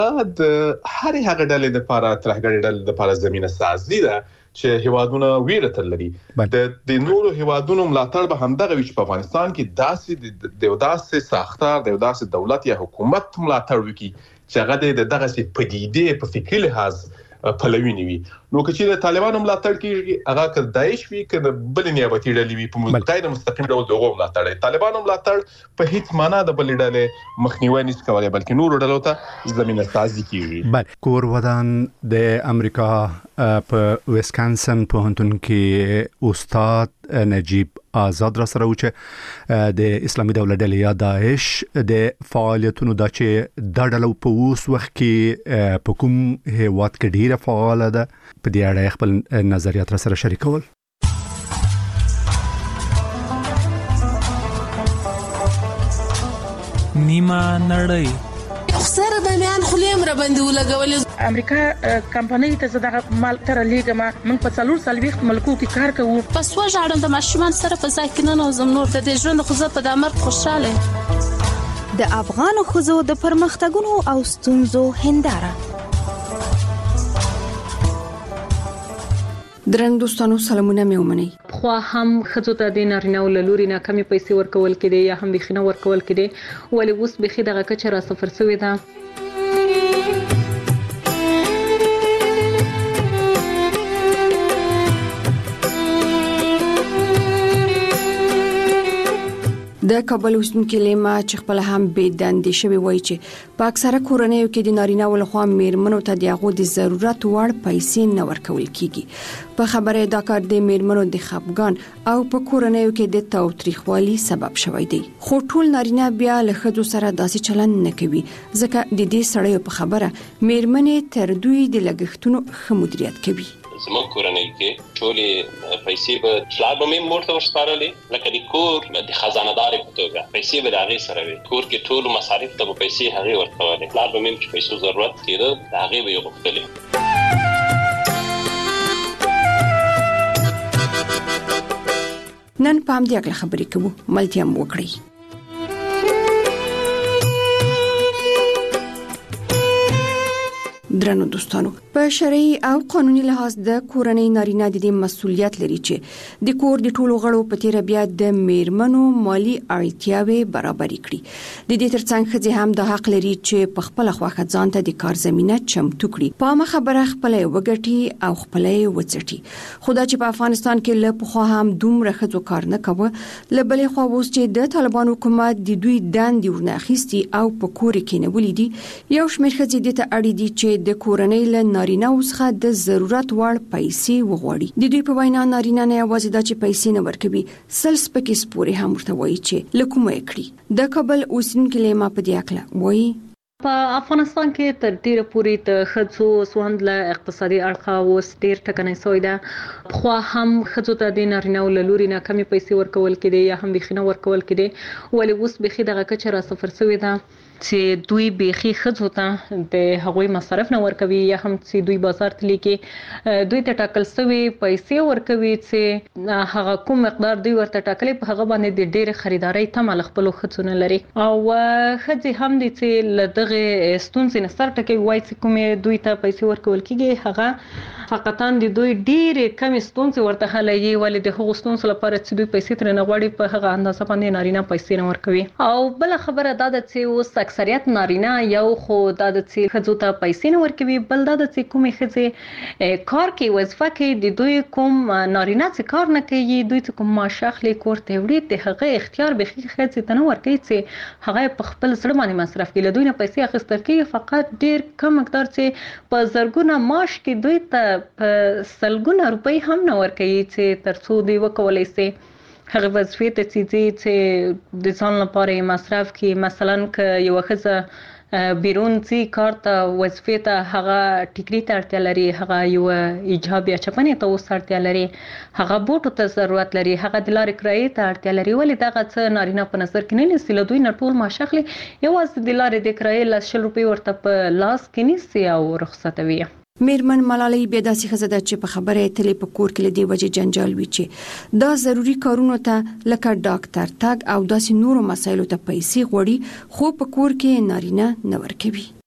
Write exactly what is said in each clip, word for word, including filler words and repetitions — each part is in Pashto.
د هر هغه ډلې د لپاره ترهګرۍ ډلې د لپاره زمينه سازي ده چې هیوادونه ویره تللي د د نورو هیوادونو ملاتړ به همدغه وي چې په افغانستان کې داسې د داسې ساختار د داسې دولت یا حکومت ملاتړ وکړي چې هغه د دغه سي پدیدې په فکري لحاظ پلوي نیوي. نو که چې د طالبانو ملاتړ کیږي هغه که داعش وي که بل نیابتي ډلې وي په متقاعد مستقیم ډول دغه ملاتړ طالبانو ملاتړ په هیڅ معنا د بل ډلې مخنیوي نشي کولای بلکې نورو ډلو ته زمينه سازي کیږي. بله کور ودان د امریکا په ویسکانسن پوهنتون کې استاد نجیب آزاد را سره و چې د اسلامي دولت ډلې یا داعش د فعالیتونو د چې د ډلو په اوس وخت کې په کوم هیواد کې ډیره فعاله ده په دې اړه خپل نظریات را سره شریکول. نیمه نړۍ خسر د میان خلیم را باندې ولګول امریکا کمپنۍ ته زړه مال تر لیګما موږ په څلور سلويخت ملکو کې کار کوو. پس وژاړم د ماشومان سره په ځای کې نه نوزم نور د دې ژوند خو زه په دامر خوشاله. د افغان خزو د پرمختګونو او ستونزو هنداره. درنګ دوستانو سلامونه مې ومني. خو هم خزو ته د نارینه ولوري نه کمی پیسې ورکول کړي یا هم بخینه ورکول کړي ولی اوس بخي دغه کچه را صفر شوی ده. د کابل اوسیدونکو لیما چې خپل هم بې دندې شوی وای چې په اکثره کورنیو کې د نارینه ولخوا میرمنو ته دغه د ضرورت وړ پیسې نه ورکول کیږي. په خبره دا کار د میرمنو د خپګان او په کورنیو کې د تاوتریخوالي سبب شوی دی. خو ټول نارینه بیا له خځو سره داسې چلند نه کوي ځکه د دې سړیو په خبره میرمنې تر دوی د لګښتونو ښه مدیریت کوي. زموږ کورنۍ کې ټولې پیسې به پلار به مې مور ته ورسپارلې لکه د کور د خزانه داري په توګه پیسې به د هغې سره وي. کور کې ټول مصارف ته به پیسې هغې ورکولې. پلار به مې چې پیسو ضرورت کېده د هغې به یې غوښتلې. نن په همدې اړه خبرې کوو. ملتیا مو وکړئ. درنو دوستانو په شرعي او قانوني لحاظ د کورنۍ نارینه د دې مسؤلیت لري چې د کور د ټولو غړو په تیر بیا د میرمنو مالی اړتیاوي برابر کړي. د دې ترڅنګ خځې هم د حق لري چې په خپل خواخه ځان ته د کار زمينه چمتو کړي. په ما خبره خپل وګټي او خپل وڅټي. خدای چې په افغانستان کې له پخوا هم دومره خځو کار نه کوي لبلې خو اوس چې د طالبان حکومت د دوی دندې ورناخيستي او په کور کې نه ولیدي یو شمېر خځې د ته اړ دي چې د کورنۍ له نارینه اوسخه د ضرورت وړ پیسې وغوړي. د دوی په وینا نارینه نه یوازې د چې پیسې نه ورکوي سلس پکې سپوري هم ورته وایي چې لکومه کړی. د کابل اوسیدونکو لیما په دې اړه وایي په افغانستان کې تر ډیره پورې د خځو سوند له اقتصادي اړخه اوس ډیر ټکنۍ شوی ده. خو هم خځو ته د نارینه ولوري نه کمی پیسې ورکول کړي یا هم بخینه ورکول کړي ولی اوس بخي دغه کچه را صفر شوی ده چې دوی بخي خځو ته د هغوی مصرف نه ورکوي یا هم چې دوی بازار ته لیکي دوی ته ټاکل شوی پیسې ورکوي چې هغه کوم مقدار دوی ورته ټاکلي په هغه باندې د ډېر خریداري تمه خپل خځو نه لري او خځې هم دي چې لدغه ستونزې نه سر ټکوي وایي چې کومې دوی ته پیسې ورکول کیږي هغه فقطان د دوی ډېرې کمې ستونزې ورته حلوي ولې د هغو ستونزو لپاره چې دوی پیسې ترې نه غواړي په هغه اندازه باندې نارینه پیسې نه ورکوي. او بله خبره دا ده چې اوس اکثریت نارینه یو خو دا د چې خځو ته پیسې نه ورکوي بل دا د چې کومې ښځې کار کوي وظیفه کوي د دوی کوم نارینه چې کار نه کوي دوی چې کوم معاش اخلي کور ته وړي د هغه اختیار بخي ښځې ته نه ورکوي چې هغه په خپل زړه باندې مصرف کوي. له دوی نه پیسې اخیستل کېږي فقط ډېر کم مقدار چې په زرګونه معاش کې دوی ته په سلګونه روپۍ هم نه ورکوي چې تر څو دوی وکولی شي هغه وظیفې ته چې چې د ځان لپاره یې مصرف کړي. مثلا که یوه ښځه بیرون ځي کار ته وظیفې ته هغه ټیکري ته اړتیا لري هغه یوه ایجاب یا چپنې ته اوس اړتیا لري هغه بوټو ته ضرورت لري هغه د لارې کرایې ته اړتیا لري ولې دغه څه نارینه په نظر کې نه نیسي. له دوی نه ټول معاش اخلي یوازې د لارې د کرایې لس شل روپۍ ورته په لاس کې نیسي او رخصتوي. میرمن ملالۍ بیا داسې ښځه ده چې په خبره یې تلې په کور کې له دې وجې جنجال وي چې دا ضروري کارونو ته لکه ډاکټر تګ او داسې نورو مسایلو ته پیسې غواړي خو په کور کې نارینه نه ورکوي.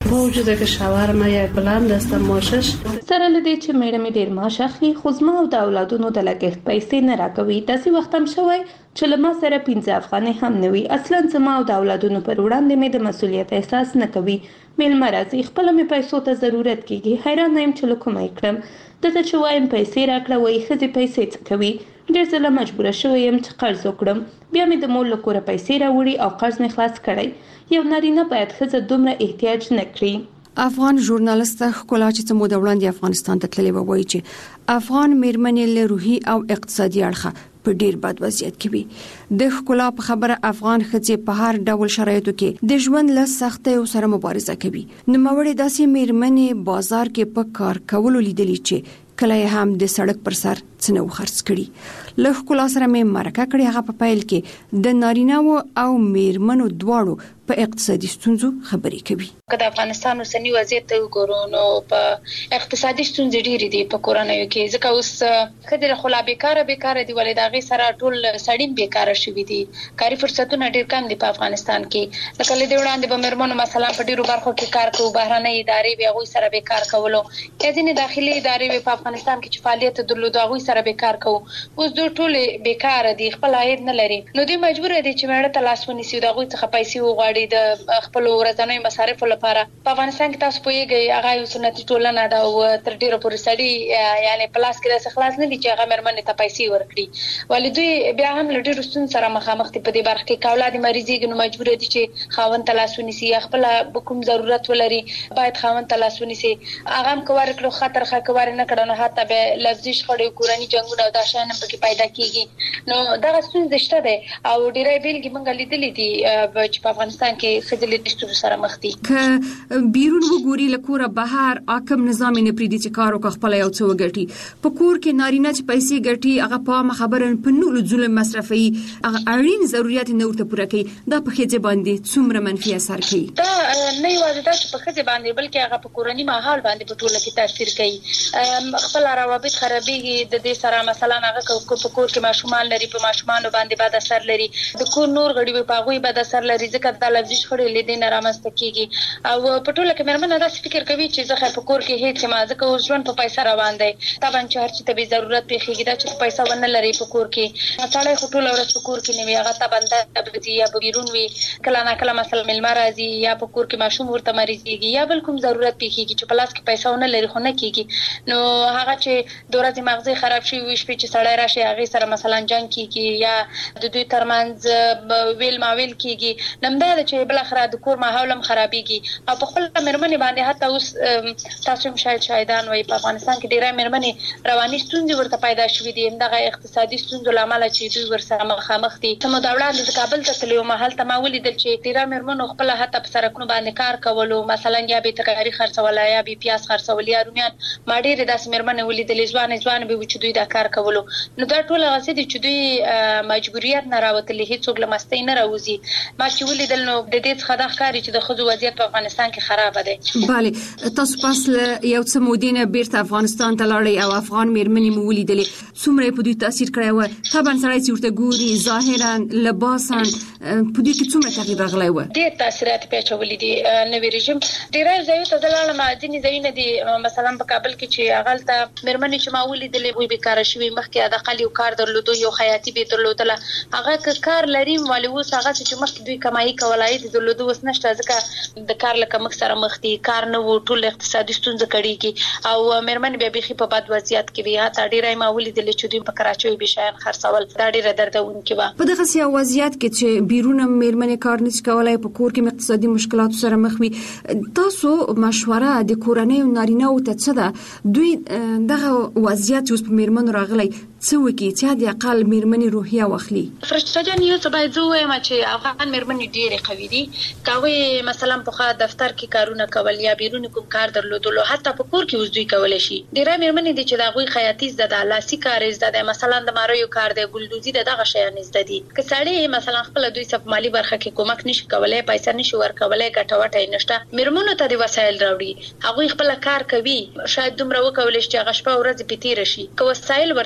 موجوده که شاورما یا بلند است ماشش سره لدی چې میړه می ډیر ماش اخلي خو زما او د اولادونو د لګښت پیسې نه راکوي داسې وخت هم شوی چې لما سره پنځه افغانۍ هم نه وي اصلا زما او د اولادونو پر وړاندې مې د مسولیت احساس نه کوي میلمه راځي خپل مې پیسو ته ضرورت کیږي حیران یم چې لکه مې کړم دته چې وایم پیسې راکړه وای خځې پیسې څه کوي ډېر ځله مجبوره شوم یم چې قرض وکړم بیا مې د مور له کوره پیسې راوړي او قرض مې خلاص کړی یو نارینه باید ښځه دومره احتیاج نه کړي افغان ژورنالیست ښکلا چې څه موده وړاندې افغانستان ته تللی و وایي چې افغان میرمنې له روحي او اقتصادي اړخه په ډیر بد وضعیت کې وي د ښکلا په خبره افغان ښځې په هر ډول شرایطو کې د ژوند له سختیو سره مبارزه کوي نوموړې داسې میرمنې بازار کې په کار کولو لیدلې چې کله هم د سړک پر سر څنو خرڅ کړي له ښکلا سره مې مرکه کړې هغه په پیل کې د نارینه او میرمنو دواړو په اقتصادي ستونزو خبرې کوي که د افغانستان اوسنی وضعیت ته وګورو نو په اقتصادي ستونزې ډېرې دي په کورنیو کې ځکه اوس خځې خو لا بیکاره بیکاره دي ولې د هغې سره ټول سړي بیکاره شوي دي کاري فرصتونه ډېر کم دي په افغانستان کې لکه له دې وړاندې به میرمنو مثلا په ډېرو برخو کې کار کوو بهرنۍ ادارې به هغوی سره بیکار کولو یا ځینې داخلي ادارې به په افغانستان کې چې فعالیت درلودو هغوی سره بیکار کوو اوس دوی ټولې بیکاره دي خپل عاید نه لري نو دوی مجبوره دي چې مېړه ته لاس ونیسي د هغوی څخه پیسې وغواړي د خپل ورځنیو مصارفو لپاره په افغانستان کې تاسو پوهیږئ هغه یو سنتي ټولنه ده او تر ډیره پورې سړي یعنی پلاس کې داسې خلاص نه دي چې هغه مېرمنې ته پیسې ورکړي ولې دوی بیا هم له ډیرو ستونزو سره مخامخ دي په دې برخه کې که اولاد مریضېږي نو مجبور دي چې خاوند ته لاس ونیسي یا خپل کوم ضرورت ولري باید خاوند ته لاس ونیسي هغه هم که ورکړو خطر ښه که ور نه کړو نو حتی به لفظي شخړې کورني جنګونه او دا شیان هم پکې پیدا کیږي نو دغه ستونزې شته دی او ډیری بیلګې موږ لیدلې دي چې په افغانستان کې ښځې له دې ستونزو سره مخ دي که بیرون وګوري له کوره بهر حاکم نظام نه پریدي چې کار وکړي خپل یو څه وګټي په کور کې نارینه چې پیسې ګټي هغه په خبره په نور ظلم مصرفي هغه اړین ضرورت نه ورته پوره کوي دا په خځې باندې څومره منفي اثر کوي دا نه یوازې دا چې په خځې باندې بلکې هغه په کورني ماحول باندې په ټوله کې تاثیر کوي خپل روابط خرابېږي د دې سره مثلا هغه په کور کې ماشومان لري په ماشومان باندې بد اثر لري د کور نور غړي په هغه بد اثر لري ځکه د لفظي شخړې لیدنه رامنځته کیږي او په ټوله کې مېرمنه داسې فکر کوي چې زه په کور کې هیڅ ما ځکه اوس ژوند په پیسې روان دی طبعا چې هر څه ته به ضرورت پیښیږي دا چې پیسې ونه لري په کور کې سړی خو ټوله ورځ په کور کې نه وي هغه طبعا د یا په بیرون وي کله نه کله مثلا مېلمه راځي یا په کور کې ماشوم ورته مریضېږي یا بل کوم ضرورت پیښیږي چې په لاس کې پیسې ونه لري خو نه کیږي نو هغه چې د ورځې مغزي خراب شي وي شپې چې سړی راشي هغه سره مثلا جنګ کیږي یا د دوی ترمنځ ویل ماویل کیږي نمدا چې بل اخر د کور ماحول هم خرابېږي او په خپل مېرمنې باندې حتی اوس تاسو هم شاید شاهدان وي په افغانستان کې ډېرې مېرمنې رواني ستونزې ورته پیدا شوې دي همدغه اقتصادي ستونزو له امله چې دوی ورسره مخامخ دي څه موده وړاندې د کابل ته تللې وم هلته ما ولیدل چې ډېرې مېرمنو خپله حتی په سړکونو باندې کار کولو مثلا یا به ترکاري خرڅوله یا به پیاز خرڅول یا رومیان ما ډېرې داسې مېرمنې ولیدلې ځوانې ځوانې به وي چې دوی دا کار کولو نو دا ټول هغه څه دي چې دوی مجبوریت نه راوتلي هېڅوک له مستۍ نه راوځي ما چې ولیدل نو د دې څخه دا ښکاري چې د ښځو وضعیت په افغانستان کې خراب دی بله تاسو پاس یو څه مودې نه بیرته افغانستان ته لاړئ او افغان مېرمنې مو ولیدلې څومره په دوی تاثیر کړی و طبعا سړی چې ورته ګوري ظاهرا لباسا په دوی کې څومره تغییر راغلی و ډېر تاثیرات پې اچولي دي نوي رژیم ډېری ځایونو ته زه لاړم ځینې ځایونه دي مثلا په کابل کې چې هغلته مېرمنې چې ما ولیدلې هغوی بېکاره شوي مخکې حداقل یو کار درلودو یو خیاطي به درلودله هغه که کار لري ولې اوس هغه چې مخکې دوی کمایي کوله عاید درلودو اوس نشته ځکه د کار له کمښت سره مخ دي کار نه و ټول اقتصادي ستونزې کړېږي او مېرمنې بیا بیخي په بد وضعیت کې وي حتی ډېری ما ولیدلې چې دوی په کراچیو به شیان خرڅول دا ډېره دردونکې وه په دغسې یو وضعیت کې چې بیرونه مېرمنې کار نشي کولی په کور کې اقتصادي مشکلاتو سره مخ وي تاسو مشوره د کورنیو نارینه‌وو ته څه ده دوی دغه وضعیت چې اوس په مېرمنو راغلی څه وکړي چې حد اقل مېرمنې روحیه واخلي فرشته جان یو څه باید زه ووایم چې افغان مېرمنې ډېرې قوي دي که هغوی مثلا پخوا دفتر کې کارونه کول یا بیرون کوم کار درلودلو حتی په کور کې اوس دوی کولی شي ډېری مېرمنې دي چې د هغوی خیاطي زده ده لاسي کار یې زده دی مثلا د ماریو کار دی ګلدوزي د دغه شیان یې زده دي که سړی مثلا خپله دوی څه په مالي برخه کې کومک نشي کولی پیسې نشي ورکولی ګټه وټه یې نشته مېرمنو ته د وسایل راوړي هغوی خپله کار کوي شاید دومره وکولی شي چې هغه شپه ورځې پې تېره شي که وسایل ورته واخلي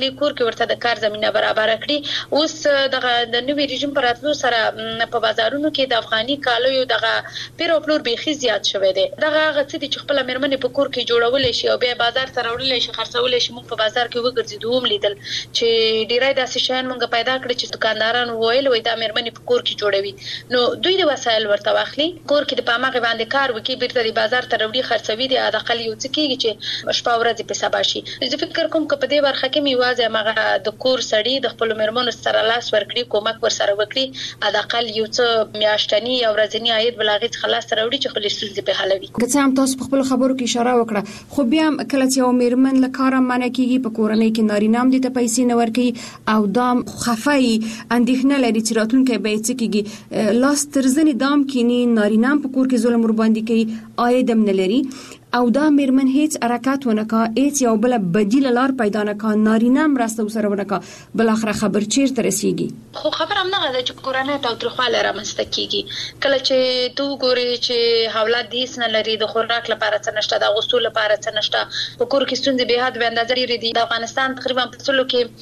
خپل کور کې ورته د کار زمينه برابر کړي. اوس دغه د نوې رژیم پر راتلو سره په بازارونو کې د افغاني کالو یو دغه پیر او پلور بيخي زیات شوی دی. دغه هغه څه چې خپل مېرمنې په کور کې جوړول شي او بیا بازار ته راوړل شي خرڅول شي. موږ په بازار کې وګرځېدو هم لیدل چې ډیرای داسې شیان موږ پیدا کړی چې دکانداران وویل وای دا مېرمنې په کور کې جوړوي. نو دوی د وسایل ورته واخلي کور کې د پامغه باندې کار وکي بیرته د بازار ته وروړي خرڅوي د اقل یو څه کېږي چې شپه ورځ په سبا شي. زه فکر کوم چې په دې برخه کې میوازه مغه د کور سړی د خپل مېرمنو سره لاس ورکړي کومک ور سره وکړي اقل یو څه میاشتنی او ورځنی عاید بلاغت خلاص راوړي چې خپل ستونزې په حلوي. که څه هم تاسو په خپل خبرو کې اشاره وکړه خو بیا کله چې یو مېرمن له کاره منع کیږي په کورنۍ کې نارینام دي ته پیسې نه ورکړي او دام خفای اندېښنه لري چې راتلونکي به څه کیږي لاس ترزنی دام کینی نارینام په کور کې ظلم ور باندې کوي عاید هم نه لري او دا مېرمن هیڅ حرکت ونکا هیڅ یو بل بدیل لار پیدا نه کا نارینام راسته سره ونکا بل اخر خبر چیرته رسیږي. خو خبر هم نه غواړي چې کورنۍ ته ترخواله رامنځته کیږي. کله چې تو ګوري چې حواله دیس نه لري د خوراک لپاره څه نشته د غوښتلو لپاره څه نشته په کور کې ستونزې به حد به اندازې لري. د افغانستان تقریبا په څلو کې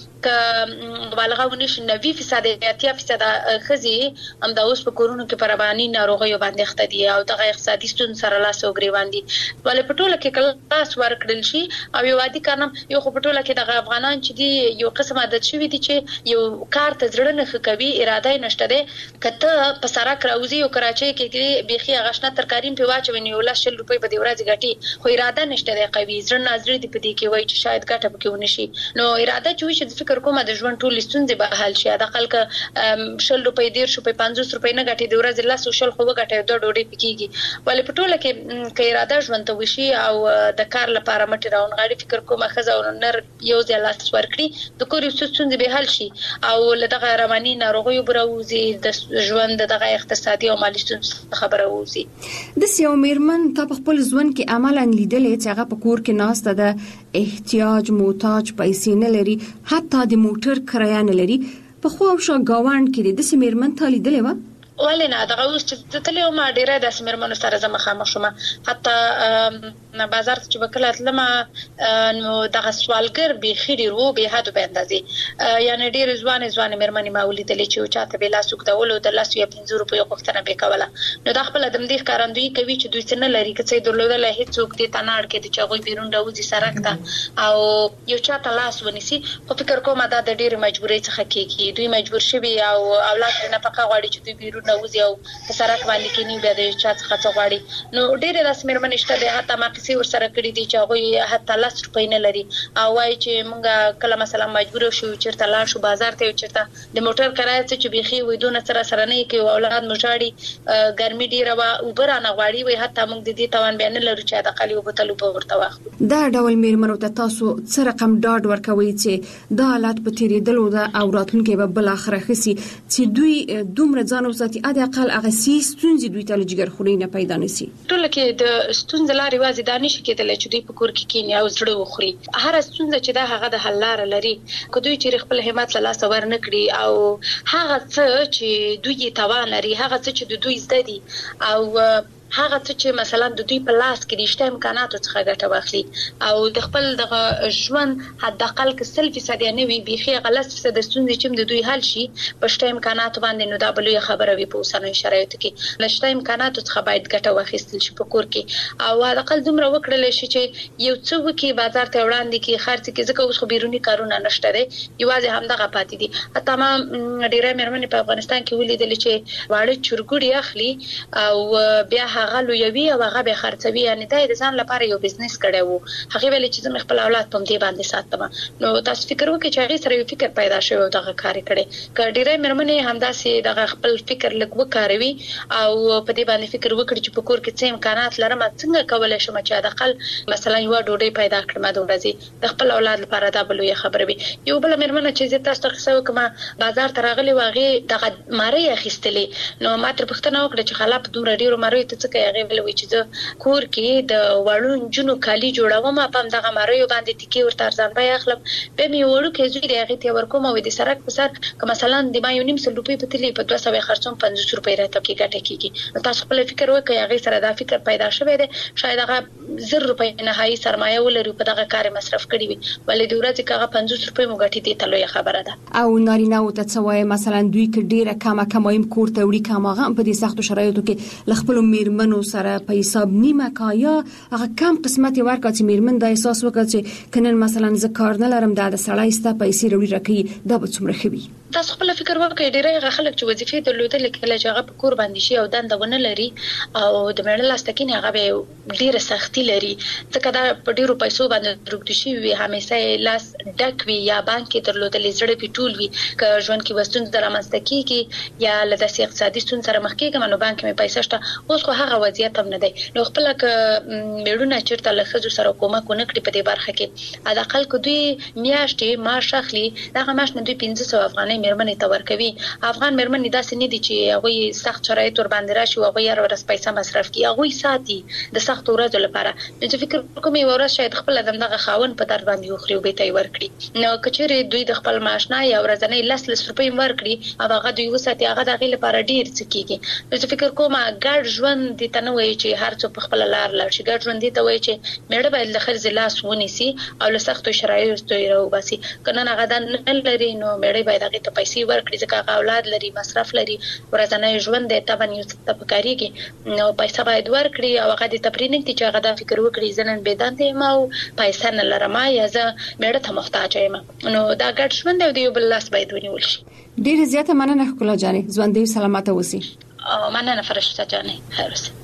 ک مبالغه ونشي نوي فیصد یا اتیا فیصد خزي هم د اوس په کورونو کې پربانی ناروغي باندې اخته دي او د اقتصادي ستونزې سره لاس او ګریوان دي. ولې په ټوله کې کلاس ورکړل شي او یو عادي کارنم یو په ټوله کې د افغانان چې دي یو قسم عادت شوی دي چې یو کار ته ځړنه خکوي اراده نشته ده کته په سره راوځي او کراچۍ کې بيخي غشنه ترکاریم په واچوي یو لاشل روپۍ په دی ورځ غټي خو اراده نشته ده قوي ځړنه نظر دي په دې کې وای چې شاید ګټه پکې ونشي. نو اراده چې چې فکر کوم د ژوند ټول ستونزې به حل شي. د خلک شل روپۍ ډیر شو په پنځوس روپۍ نه غټي دی ورځ لاس شل خو غټي د ډوډۍ پکېږي. ولې په ټوله کې کې اراده ژوند ته وشي او د کار لپاره مټ راون غاړي فکر کومه خزه او نر یو ځای لاس ورکړي د کور یو څه به حل شي او لدغه رواني ناروغي بروزي د ژوند دغه اقتصادي او مالی ستونزې خبره ووزي. د سیو مېرمن ته په خپل ژوند کې عملاً لیدلې چې هغه په کور کې ناسته ده احتیاج محتاج پیسې نه لري حتی د موټر کرایه نه لري په خو او شو گاوند کې د سیو مېرمن ته لیدلې و ولې نه دغه اوس چې تلې ما ډیره د سیمرمنو سره زما خامخ شوم حتی بازار ته چې وکړه تلم نو دغه سوالګر به خېری رو به حد به اندازې یعنی ډیر ځوان ځوان مېرمنې ما ولیدلې چې چاته به لاس وکړول د لاس یو پنځه روپیه غوښتنه به کوله. نو د خپل د مدیر کارندوی کوي چې دوی څنګه لري چې درلودل هیڅ څوک دې تناړ کې چې هغه بیرون راوځي سرک ته او یو چاته لاس ونیسي. خو فکر کوم دا د ډیر مجبورۍ څخه کېږي دوی مجبور شوي او اولاد نه پکا غواړي چې دوی بیرون راوځي او په سرک باندې کې نیو بیا د چا څخه څه غواړي. نو ډیر د مېرمنې شته د حتی ما کیسې ور سره کړې دي چې هغه حتی لاس روپۍ نه لري او وايي چې مونږه کله مثلا مجبور شو چیرته لاړ شو بازار ته چیرته د موټر کرایه چې بيخي وېدونه سره سره نه کې اولاد مشاړي ګرمي ډیره وا اوبر نه غواړي وي حتی مونږ د دې توان بیان لرو چې د خالي وبتلو په ورته واخلو. دا ډول مېرمنو ته تاسو څه رقم ډاډ ورکوي چې دا حالت په تیریدلو ده او راتلونکي به بل اخر خسي چې دوی دومره ځان وساتي اده اقل هغه سي ستونزې دوی ته لږ خوري نه پیدا نشي. ټول کې د ستونزې لارې وازي دانش کېدل چې دوی په کور کې کینیا او زړه وخوري. هر ستونزه چې دا هغه د حل لار لري که دوی چې خپل همت له لاس ور نه کړی او هغه څه چې دوی توان لري هغه څه چې دوی زده دي او هغه څه چې مثلا د دوی په لاس کې د شته امکاناتو څخه ګټه واخلي او د خپل د ژوند حد اقل کې سل فیصد نه وي بيخي غلط فیصد ستونزې چې د دوی حل شي په شته امکاناتو باندې نو دا بلوي خبره وي په اوسنۍ شرایطو کې لشته امکاناتو څخه باید ګټه واخیستل شي په کور کې او حد اقل دومره وکړل شي چې یو څه وکي بازار ته وړاندې کې خرڅ کې ځکه اوس خو بیرونی کارونه نشته دي یوازې همدغه پاتې دي. حتی ما ډیره مېرمنې په افغانستان کې ولیدل چې واړه چرګوړي اخلي او بیا هغه لویوي او هغه به خرڅوي یعنی دا د ځان لپاره یو بزنس کړي وو هغه ویل چې زما خپل اولاد په دې باندې ساتم. نو تاسو فکر وکړئ چې هغه سره یو فکر پیدا شوی او دغه کار کړي کډیره مېرمنې همداسې دغه خپل فکر لګ وکاروي او په دې باندې فکر وکړي چې په کور کې څه امکانات لرم څنګه کولای شم چې د خپل مثلا یو ډوډۍ پیدا کړم د ورځې د خپل اولاد لپاره دا بلوي خبره وي. یو بل مېرمنه چې تاسو ته څه وکم بازار ته راغلي واغې دغه ماری اخیستلې نو ما تر پښتنه وکړه چې خلاف دومره ډیرو ماری ته څه هغه ول وی چې کور کې د وړو جنو کالي جوړوم په دغه مریو باندې ټکی ورته ارزان بیا اخلم به می وړو کې زوی دغه ته ورکوم او د سرک په سر که مثلا د ما یو نیم سل روپۍ په تلی په دوه سوه خرڅوم پنځوس روپۍ راته کې ګټه کیږي تاسو خپل فکر وکړئ هغه سره دا فکر پیدا شوی دی شاید هغه زر روپۍ نهایي سرمایه ولري په دغه کار مصرف کړی وي ولې د ورځې کغه پنځوس روپۍ مو ګټي دي تلوي خبره ده او نارینه او تڅوي مثلا دوی کې ډیره کمه کمایم کور ته وړي کماغه په دې سختو شرایطو کې لخپل میرمنو سره په حساب نیمه کایا هغه کم قسمت ورکړي چې میرمن د احساس وکړي چې کنن مثلا ز کار نه لرم د سړی ستا پیسې وروړي راکې دا به څومره خوي تاسو خپل فکر وکړئ ډیره خلک چې وظیفې درلودل کله چې هغه په کور باندې شي او دنده ونه لري او د مېړه لاستکین هغه به ډیره سختي لري ځکه دا په ډیرو پیسو باندې روږدي شي وي همیشه لاس ډک وي یا بانک کې درلودل زړه پیټول وي که ژوند کې وستون درامسته کیږي یا له داسې اقتصادي ستون سره مخ کېږي نو بانک مې پیسې شته اوس خو هغه وضعیت هم نه دی نو خپل ک میړونه چیرته له خځو سره کومک ونه کړی په دې برخه کې ادا خلک دوی میاشتې معاش اخلي دا معاش نه دوی پنځه سوه افغانۍ میرمنې ته ورکوي افغان میرمنې داسې نه دي چې هغه سخت شرایط ور باندې راشي او هغه یې ورس پیسې مصرف کوي هغه ساتي د سخت ورځو لپاره نو چې فکر کوم یو ورځ شاید خپل دغه خاون په در باندې یو خريو به ته ورکړي نو کچېره دوی د خپل معاش نه یا ورځنی لس لس روپۍ ورکړي او هغه دوی وساتي هغه دغه لپاره ډیر څه کیږي نو چې فکر کوم ګډ ژوند دي ته نه وایي چې هر څو په خپل لار لار شي ګډ ژوند دي ته وایي چې میړه باید له خرز لاس ونیسي او له سختو شرایطو یې راوباسي کنه هغه د نه لري نو میړه باید هغه ته پیسې ورکړي ځکه هغه اولاد لري مصرف لري ورځنی ژوند دی ته باندې څه پکاريږي نو پیسې باید ورکړي او هغه د تپرینګ چې هغه د فکر وکړي ځنن بيدانته ما او پیسې نه لرم یا زه میړه ته محتاج یم نو دا ګډ ژوند دی یو بل لاس باید ونیول شي ډیر زیاته مننه ښکلا جانې ژوند دې سلامته اوسئ او مننه فرشته جانې خیر اوسئ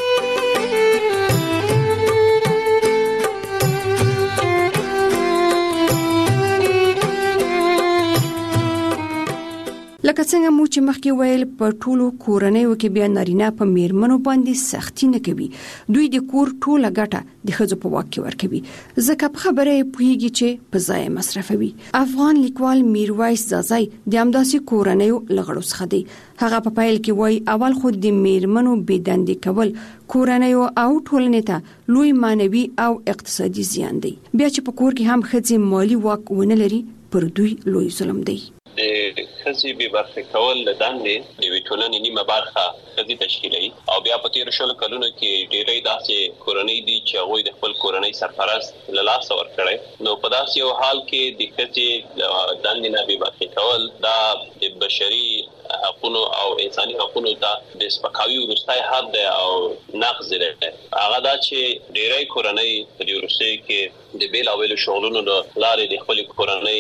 لکه څنګه مو چې مخکې ویل په ټولو کورنیو کې بیا نارینه په میرمنو باندې سختی نه کوي دوی د کور ټوله ګټه د ښځو په واک کې ورکوي ځکه په خبره پوهیږي چې په ځای مصرفوي افغان لیکوال میرویس زازای د همداسې کورنیو لغړو څخه دی هغه په پیل کې وایي اول خو د میرمنو بېدندې کول کورنیو او ټولنې ته لوی مانوي او اقتصادي زیان دی بیا چې په کور کې هم ښځې مالی واک ونه لري پر دوی لوی ظلم دی د خزي به برخه کول د دندې د ویټولنې نیمه برخه خزي تشکیلي او بیا په تیر شلو کلونو کې ډېرې داسې کورنۍ دي چې هغه د خپل کورنۍ سرپرست له لاس ور کړي نو په داسې یو حال کې د خزي دندې نه به برخه کول دا د بشري حقوقو او انساني حقوقو ته د سپکاوي ورستای حد او نقض لري هغه دا چې ډېرې کورنۍ په دې ورسته کې د بیل اویل شغلونو لارې د خپل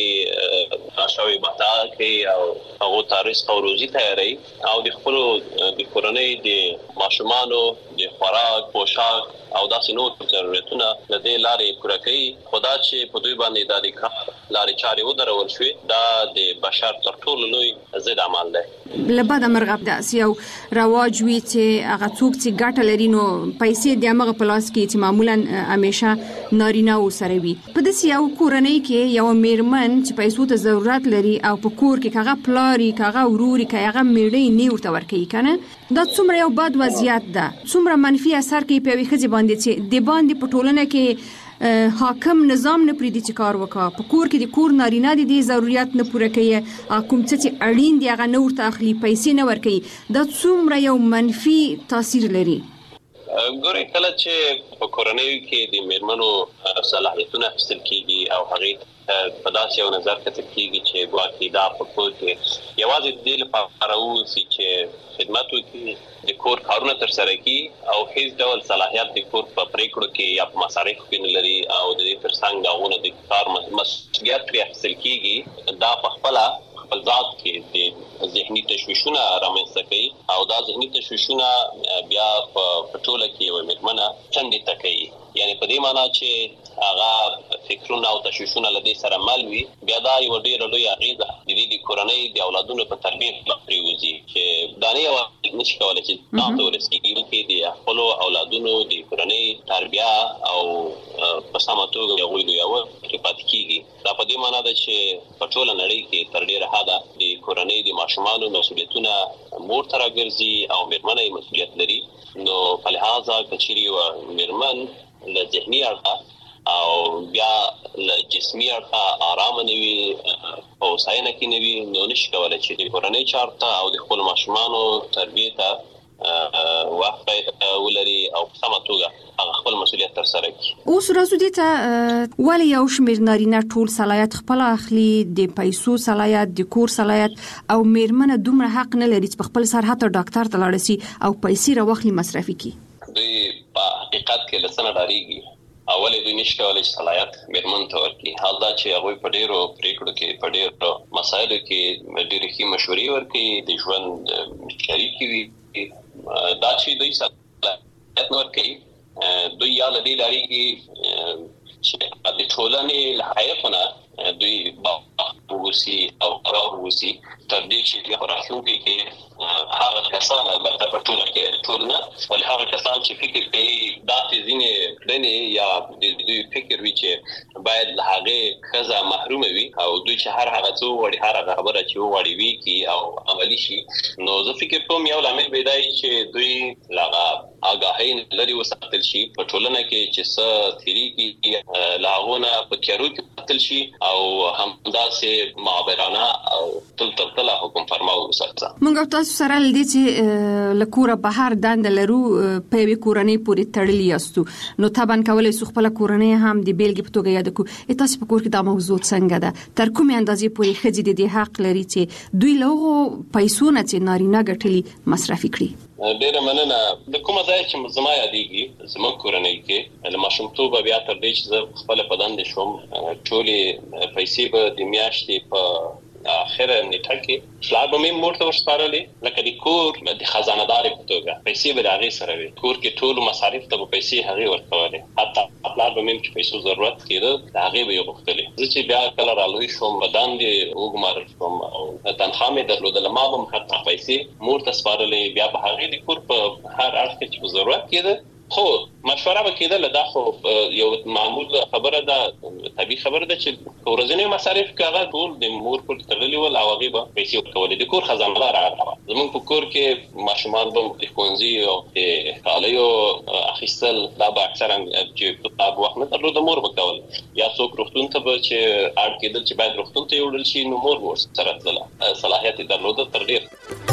کورنۍ راشوي بتا کوي او هغه تاریخ او روزي تیاری او د خپل د کورنۍ د ماشومانو د خوراک پوشاک او داسې نور ضرورتونه د دې لارې پوره کوي خدا چې په دوی باندې د دې لارې چارې ودرول شوې دا د بشر تر ټولو لوی ضد عمل دی لبا د مرغب داسې او رواج وی چې هغه څوک چې ګټه لري نو پیسې د هغه پلاس کې چې معمولا همیشه نارینه و سره وي په داسې یو کورنۍ کې یو میرمن چې پیسو ته ضرورت لري او په کور کې هغه پلاری هغه وروري هغه میړې نه ورته ورکوي کنه دا څومره یو بد وضعیت ده څومره منفي اثر کوي په ویخه باندې چې د باندې په ټولنه کې حاکم نظام نه پریدي چې کار وکړي په کور کې د کور نارینه دي ضرورت نه پوره کوي کوم څه چې اړین دي هغه نور ته اخلي پیسې نه ورکوي دا څومره یو منفي تاثیر لري ګورې کله چې په کورنۍ کې د میرمنو صلاحیتونه اخیستل کیږي او هغه په داسې یو نظر کتل کیږي چې ګواکې دا په کور کې یوازې د دې لپاره اوسي چې خدمت وکړي د کور کارونه تر سره کړي او هیڅ ډول صلاحیت د کور په پریکړو کې یا په مصارفو کې نه لري او د دې ترڅنګ هغه د کار مسؤلیت پرې اخیستل کیږي دا په خپل خپل ذات کې د ذهني تشویشونه رامنځته کوي او دا ذهني تشویشونه بیا په ټوله کې یو میرمنه څنګه تکي یعنی په دې معنی چې هغه فکرونه او تشویشونه لدی سره مل وي بیا دا یو ډیر لوی اغیزه د دې کورنۍ د اولادونو په تربیت کې وزي چې دا نه یو نشي کولای چې تاسو ورسېږئ کې د خپل اولادونو د کورنۍ تربیه او په سمه توګه یو لوی او پات کیږي دا په دې معنی ده چې په ټوله نړۍ کې تر ډیره حده د کورنۍ د ماشومانو مسؤلیتونه مور تر راګرځي او میرمنې مسؤلیت لري نو په لحاظه کچري و مرمن له ذهني اړخه او بیا له جسمي اړخه آرام نه وي او ساينه کې نه وي نو نشي کولای چې د کورنۍ چارته او د خپل ماشومانو تربیته وقت ولري او په سمه توګه هغه خپل مسؤلیت تر سره کړي. اوس راځو دې ته ولې یو شمېر نارینه ټول صلاحیت خپل اخلي د پیسو صلاحیت د کور صلاحیت او میرمنه دومره حق نه لري چې په خپل سر حتی ډاکټر ته لاړ شي او پیسې راوخلي مصرفي کړي. دوی په حقیقت کې لسنه ډاریږي اولې دوی نشي کولای چې صلاحیت میرمن ته ورکړي. حال دا چې هغه په ډیرو پریکړو کې په ډیرو مسایلو کې ډېرې ښې مشورې ورکړي د ژوند شریکې وي دا چې دوی صلاحیت ورکړي دوی یا لدی لري چې د ټولنې لایقونه دوی باوسی او راوسی تر دې چې راتلونکي کې هغه کسان البته په ټول کې ټول نه ول هغه کسان چې فکر کوي دا ځینې کړنې یا د دوی فکر وی چې باید له هغه خزه محروم وي او دوی چې هر هغه څو وړي هر هغه خبره چې وړي وي کی او عملی شي نو زه فکر کوم یو لامل پیدا چې دوی لاغه آگاهی لري وساتل شي په ټولنه کې چې څه تیری کې لاغونه په کېرو کې تل شي او همداسې معبرانه او تل تل تل حکم فرماو وساتل. موږ تاسو سره لدې چې لکوره بهر دند لرو په وی کورنۍ پورې تړلی یاستو نو طبعا کولای سو خپل کورنۍ هم د بیلګې په توګه یاد کو تاسو په کور کې دا موضوع څنګه ده تر کومه اندازې پورې خځې د دې حق لري چې دوی له پیسو نه چې نارینه ګټلي مصرفي کړي. ډیره مننه. د کومه ځای چې زما یادېږي زما کورنۍ کې له ماشومتوب بیا تر دې چې زه خپل بدن د شوم ټولې پیسې به د میاشتې په اخر نیټه کې پلار به مې مور ته ورسپارلې لکه د کور د خزانه‌دار په توګه پیسې به د هغې سره وي کور کې ټول مصارف ته به پیسې هغې ورکولې حتی پلار به مې چې پیسو ضرورت کېده د هغې به یې غوښتلې. زه چې بیا کله رالوی شوم بدن دې وګمارل شوم او تنخوا مې درلودله ما به حتی پیسې مور ته سپارلې بیا به هغې د کور په هر اړخ کې چې به ضرورت کېده خو مشوره به کېدله دا خو یو معمول خبره ده طبیعي خبره ده چې ورځنی مصارف کې هغه ټول د مور پر تړلي ول او هغې به پیسې ورکولې د کور خزانه‌دار هغه زموږ په کور کې ماشومان به د ښوونځي او د کالیو اخیستل دا به اکثرا چې په تاب وخت نه درلوده مور به کول یا څوک روغتون ته به چې اړ کېدل چې باید روغتون ته یوړل شي نو مور به ورسره تلله صلاحیت یې درلوده تر ډېر.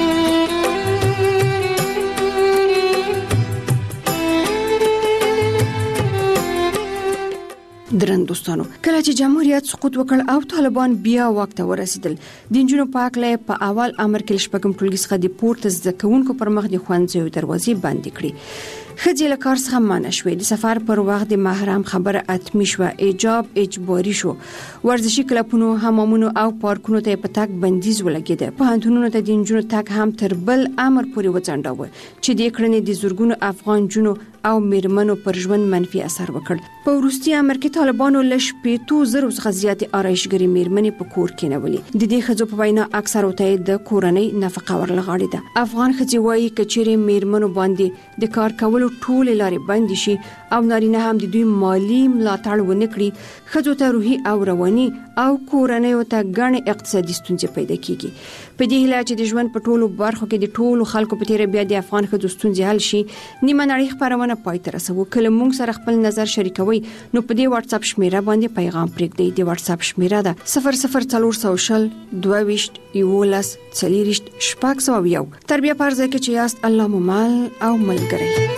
درن دوستانو کله چې جمهوریت سقوط وکړ او طالبان بیا واک ته ورسېدل د نجونو په اړه په اول امر کې شپږم ټولګي څخه د پورته زده کوونکو پر مخ د ښوونځیو دروازې بندې کړې. ښځې له کار څخه منع شوې. د سفر پر وخت د محرم خبره اتمی شوه. حجاب اجباري شو. ورزشي کلبونو حمامونو او پارکونو ته په تګ بندیز ولګېده. پوهنتونونو ته د نجونو تګ هم تر بل امر پورې وځنډاوه چې د کړنې د زورګونو افغان جنو او میرمنو پر ژوند منفي اثر وکړ. په وروستي امر کې طالبانو لږ شپېتو زرو څخه زیاتې آرایشګرې میرمنې په کور کې نولې. د دې ښځو په وینا اکثره ته د کورنۍ نفقه ورلغاړې ده. افغان ښځې وایي کچېرې میرمنو باندې د کار کولو ټول لارې بند شي او نارینه هم د دوی مالی ملاتړ ونه کړي ښځو ته روحي او رواني او کورنۍ ته ګڼې اقتصادي ستونزې پیدا کیږي. په دې هیله چې د ژوند په ټولو برخو کې د ټولو خلکو په تیر بیا د افغان ښځو ستونزې حل شي نیمه نړۍ خبرونه پای ته رسوو. کله موږ سره خپل نظر شریکوي نو په دې واتس اپ شمیره باندې پیغام پرېږدئ. د واتس اپ شمیره ده صفر صفر څلور سوه شل دوه ویشت یولس څلېرویشت شپږ سوه یو. تر بیا په هر ځای کې چې یاست الله مو مل او ملګری.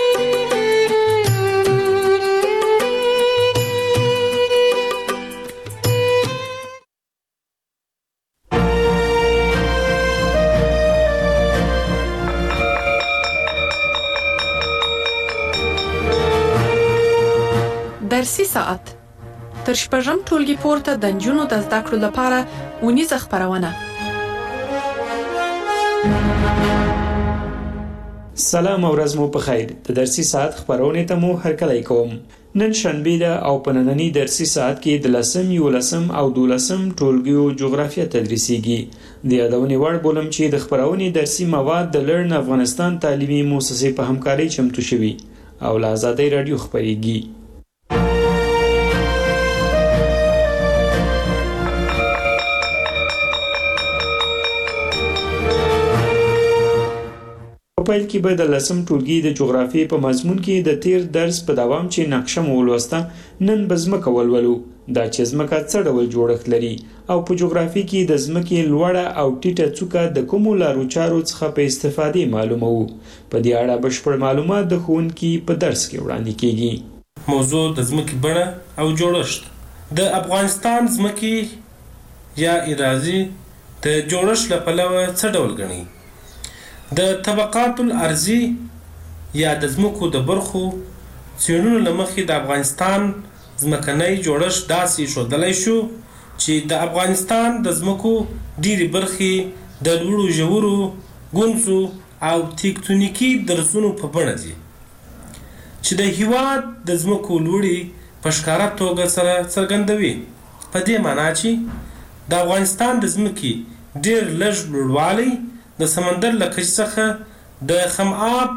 درسي ساعت تر شپږم ټولګي پورته د نجونو د زده کړو لپاره اونیزه خپرونه. سلام او ورځ مو په خیر. د درسي ساعت خبرونه ته مو هرکلی کوم. نن شنبه ده او په نننی درسي ساعت کې د لسم یولسم او دولسم ټولګیو جغرافیه تدریسیږي. د یادونې وړ بولم چې د خبرونې درسي مواد د لرن افغانستان تعلیمي مؤسسې په همکارۍ چمتو شوي او له آزادۍ رادیو خبرېږي. پیل کې به د لسم ټولګي د جغرافیې په مضمون کې د تیر درس په دوام چې نقشه مو ولوسته نن به ځمکه ولولو. دا چې ځمکه څه ډول جوړښت لري او په جغرافي کې د ځمکې لوړه او ټیټه څوکه د کومو لارو چارو څخه په استفادې معلومو. په دې اړه بشپړ معلومات د ښوونکي په درس کې وړاندې کیږي. موضوع د ځمکې بڼه او جوړښت. د افغانستان ځمکې یا اراضي د جوړښت له پلوه څه ډول ګڼي؟ د طبقات الارضي یا د ځمکو د برخو څېړنو له مخې د افغانستان ځمکنی جوړښت داسې ښودلی شو چې د افغانستان د ځمکو ډېرې برخې د لوړو ژورو ګونځو او تکتونیکي درزونو په بڼه دي چې د هیواد د ځمکو لوړې په ښکاره توګه سره څرګندوي. په دې معنا چې د افغانستان د ځمکې ډېر لږ لوړوالی د سمندر له کچې څخه د خم آب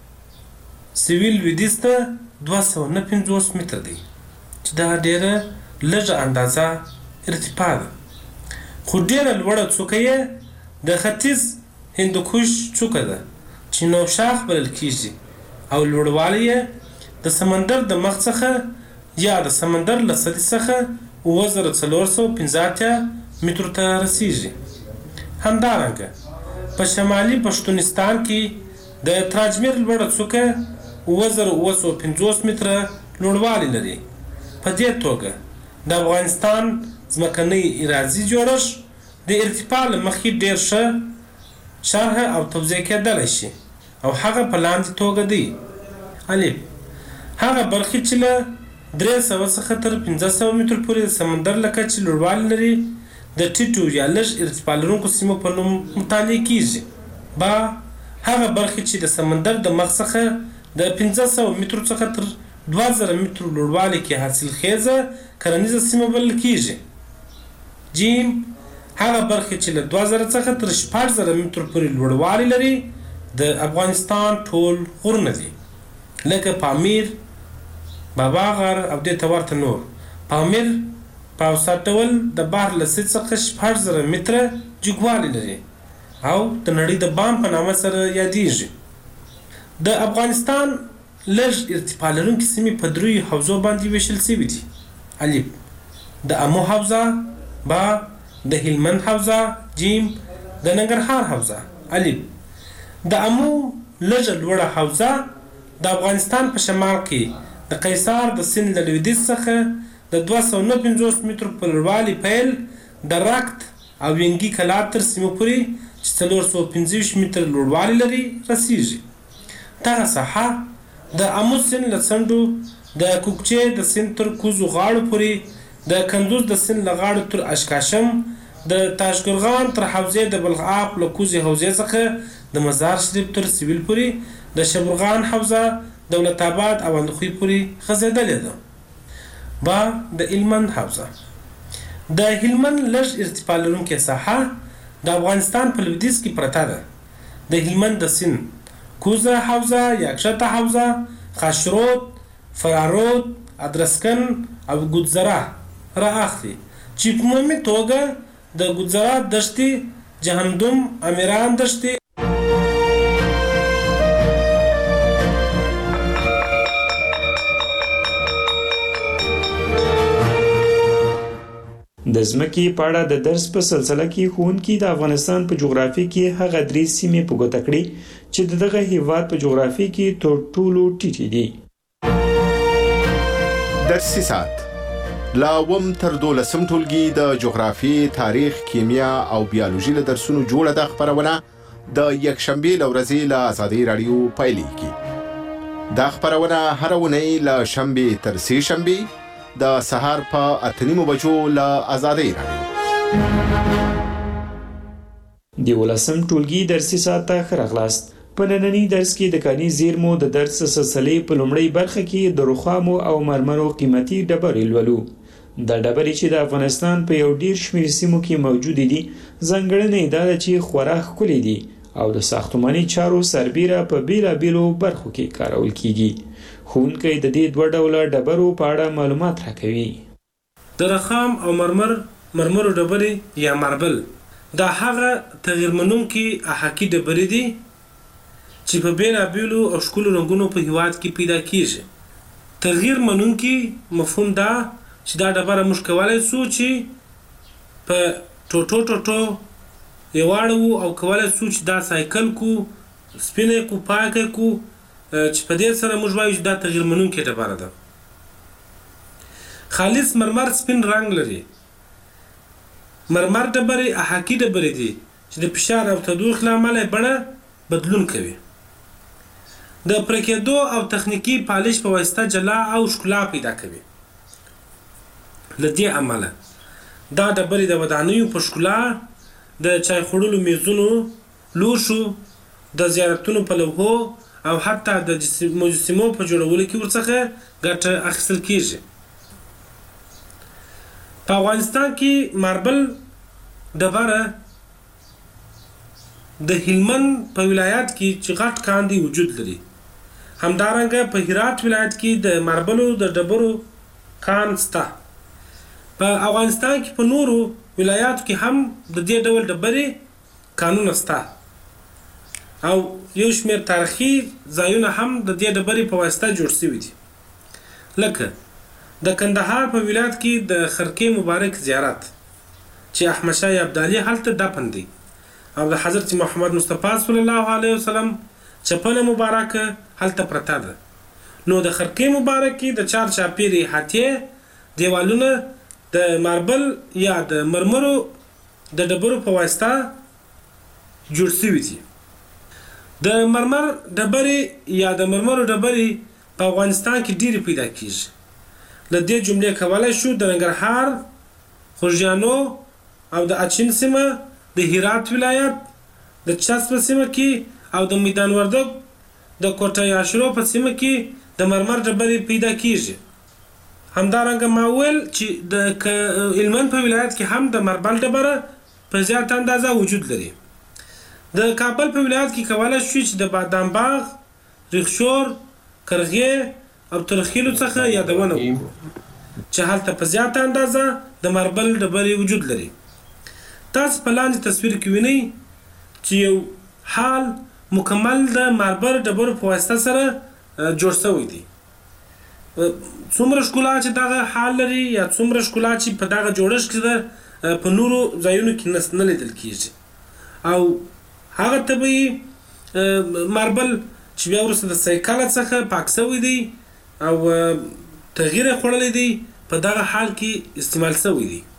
سویل لویدیځ ته دوه سوه نه پنځوس متره دی چې دا ډېره لږه اندازه ارتفاع ده. خو ډېره لوړه څوکه یې د ختیځ هندوکش څوکه ده چې نوشاخ بلل کیږي او لوړوالی یې د سمندر د مخ څخه یا د سمندر له سطحې څخه اووه زره څلور سوه پنځه اتیا مترو ته رسیږي. همدارنګه په شمالي پښتونستان کې د تراجمیر لوړه څوکه اووه زره اووه سوه پنځوس متره لوړوالی لري. په دې توګه د افغانستان ځمکنی اراضي جوړښت د ارتفاع له مخې ډېر ښه شرح او توضیح کېدلی شي او هغه په لاندې توګه دی: الف هغه برخې چې له درې سوه څخه تر پنځه سوه مترو پورې د سمندر له کچې لوړوالی لري د ټیټو یا لږ ارتفاع لرونکو سیمو په نوم مطالعه کیږي. با هغه برخې چې د سمندر د مخ څخه د پنځه سوه مترو څخه تر دوه زره مترو لوړوالي کې حاصل خیزه کرنیزه سیمه بلل کیږي. جیم هغه برخې چې له دوه زره څخه تر شپږ زره مترو پورې لوړوالی لري د افغانستان ټول غرونه دي لکه پامیر، بابا غر او دې ته ورته نور. پامیر په اوسط ډول د بحر له سطحې څخه شپږ زره متره جګوالی لري او د نړۍ د بام په نامه سره یادیږي. د افغانستان لږ ارتفاع لرونکي سیمې په دریو حوزو باندې ویشل شوي دي: الف د امو حوزه، با د هلمند حوزه، جیم د ننګرهار حوزه. الف د امو لږه لوړه حوزه د افغانستان په شمال کې د قیصار د سیند له لویدیځ څخه د دوه سوه نه پنځوس مترو په لوړوالي پیل د رکت او ینګي کلات تر سیمو پورې چې څلور سوه پنځه ویشت متره لوړوالی لري رسیږي. دغه ساحه د امو سیند له څنډو د کوکچې د سیند تر کوزو غاړو پورې، د کندوز د سیند له غاړو تر اشکاشم، د تاشقرغان تر حوزې د بلخاب له کوزې حوزې څخه د مزار شریف تر سویل پورې، د شبرغان حوزه دولت آباد او اندخوی پورې غځېدلې ده. با د هلمند حوزه د هلمند لږ ارتفاع لرونکې ساحه د افغانستان په لویدیځ کې پرته ده. د هلمند د سیند کوزه حوزه، یکشته حوزه، خاشرود، فرارود، ادرسکن او ګودزره را اخلي چې په عمومي توګه د ګودزره دښتې، جهنم، امیران دښتې د ځمکې په اړه د درس په سلسله کې ښوونکي د افغانستان په جغرافیه کې هغه درې سیمې په ګوته کړې چې د دغه هیواد په جغرافیه کې تر ټولو ټیټې دي. درسي ساعت لا اووم تر دولسم ټولګي د جغرافیې، تاریخ، کیمیا او بیولوژي له درسونو جوړه ده خپرونه د یکشنبې له ورځې له ازادي راډیو پیلېږي. دا خپرونه هره اونۍ له شنبې تر سې شنبې د سهار په اته نیمو بجو له ازادي راډیو. د ولسم ټولګي درسي ساعت ته ښه راغلاست. په ننني درس کې د کاني زیرمو د درس سلسلې په لومړۍ برخه کې د رخامو او مرمرو قیمتي ډبرې لولو. دا ډبرې چې د افغانستان په یو ډیر شمېر سیمو کې موجودې دي، ځانګړنه یې دا ده چې خورا ښکلې دي او د ساختماني چارو سربیره په بیلابیلو برخو کې کارول کیږي. ښوونکی د دې دوه ډوله ډبرو په اړه معلومات راکوي. د رخام او مرمر مرمرو ډبرې یا ماربل دا هغه تغیر منونکي احاقي ډبرې دي چې په بیلابیلو او ښکلو رنګونو په هیواد کې پیدا کیږي. تغییر منونکي مفهوم دا چې دا ډبره موږ کولی سو چې په ټوټو ټوټو یې واړوو او کولی سو چې دا سایکل کو، سپینه کو، پاکه کو، چې په دې سره موږ وایو چې دا تغییر منونکې ډبره ده. خالص مرمر سپین رنګ لري. مرمر ډبرې احاقي ډبرې دي چې د فشار او تودوخې له امله بڼه بدلون کوي. د پرې کېدو او تخنیکي پالش په واسطه جلا او ښکلا پیدا کوي. له دې امله دا ډبرې د ودانیو په ښکلا، د چای خوړلو میزونو، لوښو، د زیارتونو په لوحو او حتی د مجسمو په جوړولو کې ورڅخه ګټه اخیستل کیږي. په افغانستان کې ماربل ډبره د هلمند په ولایت کې چې غټ کاندي وجود لري. همدارنګه په هرات ولایت کې د ماربلو د ډبرو کان سته. په افغانستان کې په نورو ولایاتو کې هم د دې ډول ډبرې کانونه سته او یو شمېر تاریخي ځایونه هم د دې ډبرې په واسطه جوړ شوي دي. لکه د کندهار په ولایت کې د خرقې مبارک زیارت چې احمدشاه ابدالي هلته دفن دی او د حضرت محمد مصطفی صلی الله علیه وسلم چپنه مبارکه هلته پرته ده. نو د خرقې مبارک کې د چار چاپیرې احاطې دیوالونه د ماربل یا د مرمرو د ډبرو په واسطه جوړ شوي دي. د مرمر ډبرې یا د مرمرو ډبرې په افغانستان کې ډېرې پیدا کیږي. له دې جملې کولی شو د ننګرهار، خوږیانو او د اچین سیمه، د هرات ولایت، د چسب سیمه کې او د میدان وردګ د کوټه یاشرو په سیمه کې د مرمر ډبرې پیدا کیږي. همدارنګه ما ویل چې د هلمند په ولایت کې هم د مربل ډبره په زیات اندازه وجود لري. د کابل په ولایت کې کولی شو چې د بادام باغ، ریخشور، کرغې او ترخیلو څخه یادونه وکړو چې هلته په زیاته اندازه د ماربل ډبرې وجود لري. تاسو په لاندې تصویر کې وینئ چې یو حال مکمل د ماربل ډبرو په واسطه سره جوړ شوی دی. څومره ښکلا چې دغه حال لري یا څومره ښکلا چې په دغه جوړښت کې ده په نورو ځایونو کې نه لیدل کیږي. او هغه طبیعي ماربل چې بیا وروسته د سایکل څخه پاک شوی دی او تغییر یې خوړلی دی په دغه حال کې استعمال شوی دی.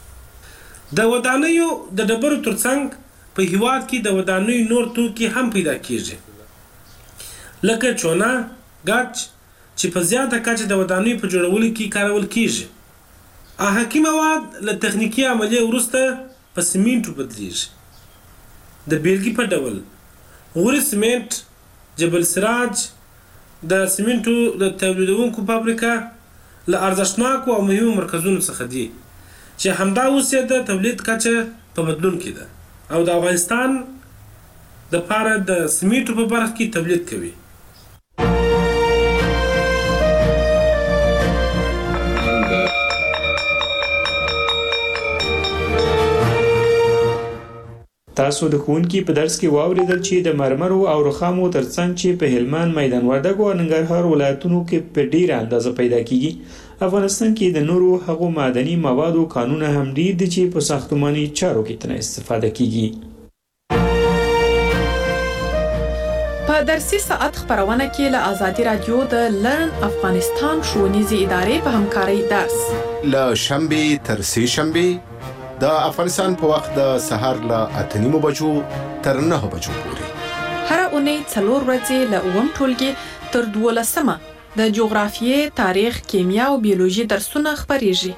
د ودانیو د ډبرو ترڅنګ په هیواد کې د ودانیو نور توکي هم پیدا کیږي لکه چونه، ګچ چې په زیاته کچه د ودانیو په جوړولو کې کارول کیږي. احاقي مواد له تخنیکي عملیې وروسته په سیمنټو بدلیږي. د بیلګې په ډول غوري سیمنټ، جبل سراج د سیمنټو د تولیدونکو فابریکه له ارزښتناکو او مهمو مرکزونو څخه دي چې همدا اوس یې د تولید کچه په بدلون کې ده او د افغانستان دپاره د سیمنټو په برخه کې تولید کوي. تاسو د ښوونکي په درس کې واورېدل چې د مرمرو او رخامو ترڅنګ چې په هلمند، میدان وردګ او ننګرهار ولایتونو کې په ډیره اندازه پیدا کیږي، افغانستان کې د نورو هغو معدني موادو کانونه هم ډیر دي چې په ساختماني چارو کې ترې استفاده کیږي. په درسي ساعت خبرونه کې له آزادي رادیو د لرن افغانستان ښوونیزې ادارې په همکارۍ درس له شنبې تر سې شنبې د افغانستان په وخت د سهار له اته نیمو بجو تر نهه بجو پورې هر اونۍ څلور ورځې له اووم ټولګي تر دولسمه د جغرافیې، تاریخ، کیمیا او بیولوژي درسونه خپریږي.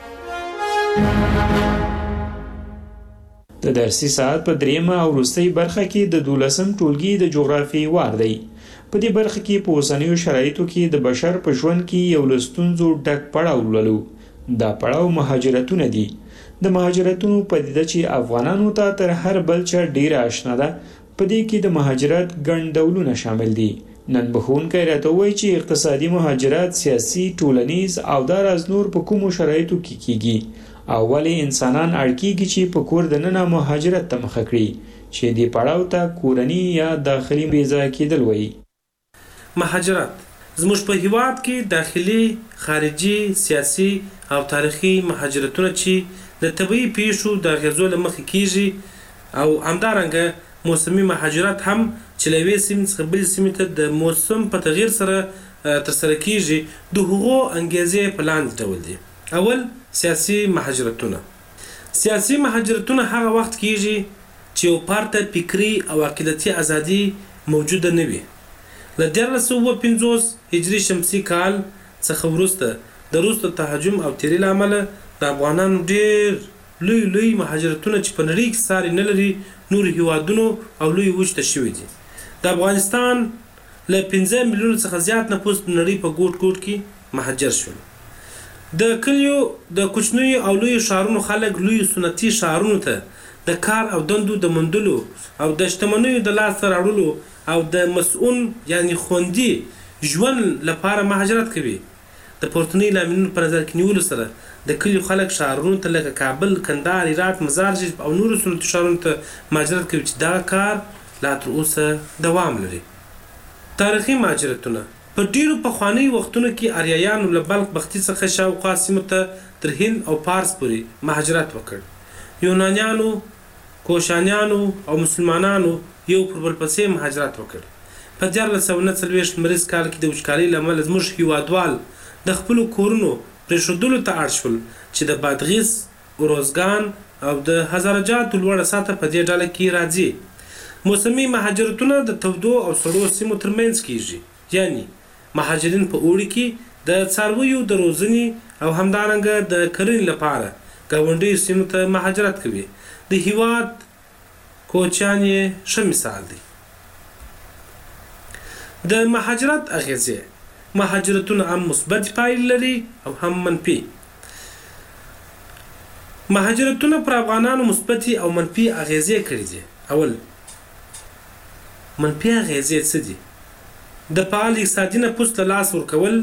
د درسي ساعت په دریمه او وروستۍ برخه کې د دولسم ټولګي د جغرافیې وار دی. په دې برخه کې په اوسنیو شرایطو کې د بشر په ژوند کې یو له ستونزو ډک پړاو لولو. دا پړاو مهاجرتونه دي. د مهاجرتونو پدیده چې افغانانو ته تر هر بل چا ډیره آشنا ده. په دې کې د مهاجرت ګڼ ډولونه شامل دي. نن بخونکی راته وایي چې اقتصادي مهاجرت سیاسي، ټولنیز او داراز نور په کومو شرایطو کې کیږي او ولې انسانان اړ کیږي چې په کور دننه مهاجرت ته مخه کړي چې دې پړاو ته کورني یا داخلي ویزا کېدل وایي. مهاجرت زموږ په هیواد کې داخلي، خارجي، سیاسي او تاریخي مهاجرتونه چې د طبیعي پیښو د اغیزو له مخې کیږي او همدارنګه موسمي مهاجرت هم چې له یوې سیمې څخه بلې سیمې ته د موسم په تغییر سره ترسره کیږي. د هغو انګیزې په لاندې ډول دي. اول سیاسي مهاجرتونه. سیاسي مهاجرتونه هغه وخت کیږي چې یو پارته فکري او عقیدتي ازادي موجوده نه وي. له دیارلس سوه اوه پنځوس هجري شمسي کال څخه وروسته د روس د تهاجم او تیري له امله د افغانانو ډېر لوی لوی مهاجرتونه چې په نړۍ کې ساری نه لري نورو هیوادونو او لوی وچ ته شوي دي. د افغانستان له پنځه میلیونو څخه زیات نفوس د نړۍ په ګوټ ګوټ کې مهاجر شول. د کلیو د کوچنیو او لوی ښارونو خلک لوی سنتي ښارونو ته د کار او دندو د موندلو او د شتمنیو د لاسته راوړلو او د مسؤل یعنی خوندي ژوند لپاره مهاجرت کوي. د پورتنۍ لاملونو په نظر کې نیولو سره د کلیو خلک ښارونو ته لکه کابل، کندهار، هرات، مزار او نورو سنتي ښارونو ته مهاجرت کوي چې دا کار لا تر اوسه دوام لري. تاریخي مهاجرتونه په ډیرو پخوانیو وختونو کې اریایانو له بلخ بختي څخه شاوخوا سیمو ته تر هند او پارس پورې مهاجرت وکړ. یونانیانو، کوشانیانو او مسلمانانو یو پر بل پسې مهاجرت وکړ. په دیارلس سوه نهه څلوېښت لمریز کال کې د وچکالۍ له امله زموږ هیوادوال د خپلو کورونو پرېښودلو ته اړ شول چې د بادغیس، اروزګان او د هزارجاتو لوړه سطحه په دې ډله کې راځي. موسمي مهاجرتونه د تودو او سړو سیمو ترمنځ کیږي، یعنی مهاجرین په اوړي کې د څارویو د روزنې او همدارنګه د کرنې لپاره ګاونډیو سیمو ته مهاجرت کوي. د هیواد کوچیان یې ښه مثال دی. د مهاجرت اغیزې مهاجرتونه هم مثبت پایلې لري او هم منفي. مهاجرتونه پر افغانانو مثبتې او منفي اغیزې کړي دي. اول منفي اغیزې څه دي؟ د فعال اقتصادي نفوس له لاس ورکول.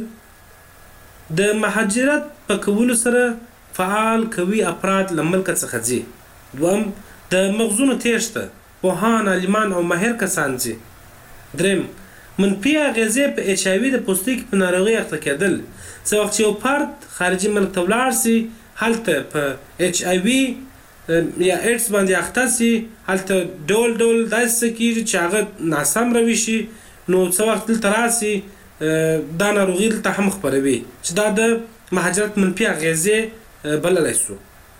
د مهاجرت په کولو سره فعال قوي افراد له ملکه څخه ځي. دوم د مغزونو تیښته، پوهان، عالمان او ماهر کسان ځي. دریم منفي اغیزې په ایچ آی وي د پوستکي په ناروغۍ اخته کېدل. څه وخت چې یو فرد خارجي ملک ته ولاړ سي، هلته په ایچ آی وي یا ایډز باندې اخته سي، هلته ډول ډول داسې څه کېږي چې هغه ناسم روي شي، نو څه وخت دلته راسي دا ناروغي دلته هم خپروي چې دا د مهاجرت منفي اغیزې بللی سو.